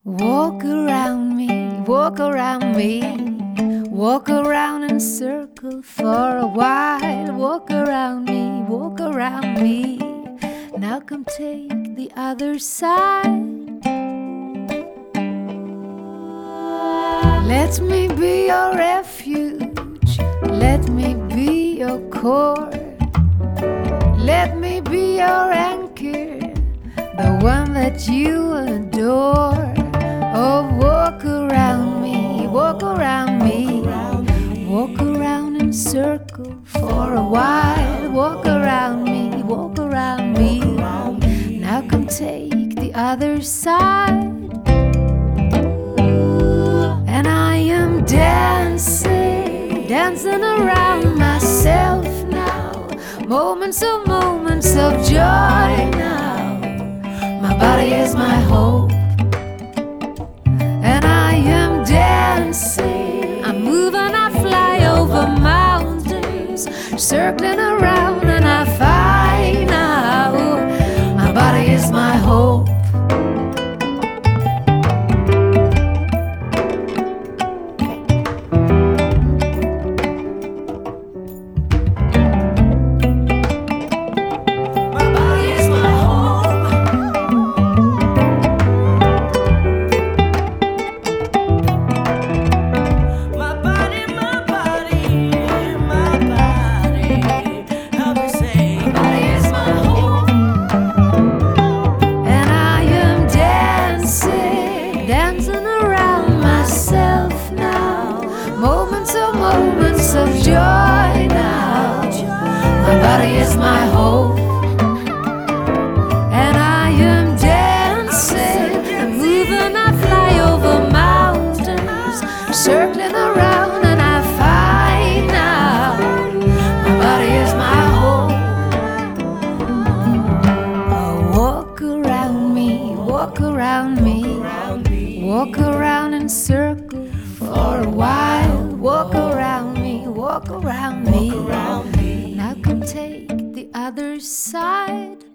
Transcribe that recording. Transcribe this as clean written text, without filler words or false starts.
Walk around me, walk around me, walk around in circle for a while. Walk around me, walk around me. Now come take the other side. Let me be your refuge, let me be your core, let me be your anchor, the one that you adore. Oh, walk around me, walk around me, walk around in circle for a while. Walk around me, walk around me. Now come take the other side. And I am dancing, dancing around myself now. Moments of joy now. My body is my hope. And I am dancing, I'm moving, I fly over mountains, circling around, and I find out my body is my hope. Moments of joy now. My body is my hope. And I am dancing, I'm moving, I fly over mountains, circling around, and I find out my body is my hope. Oh, walk around me, walk around me, walk around in circles for a while. Walk around me, walk around me. Now come take the other side.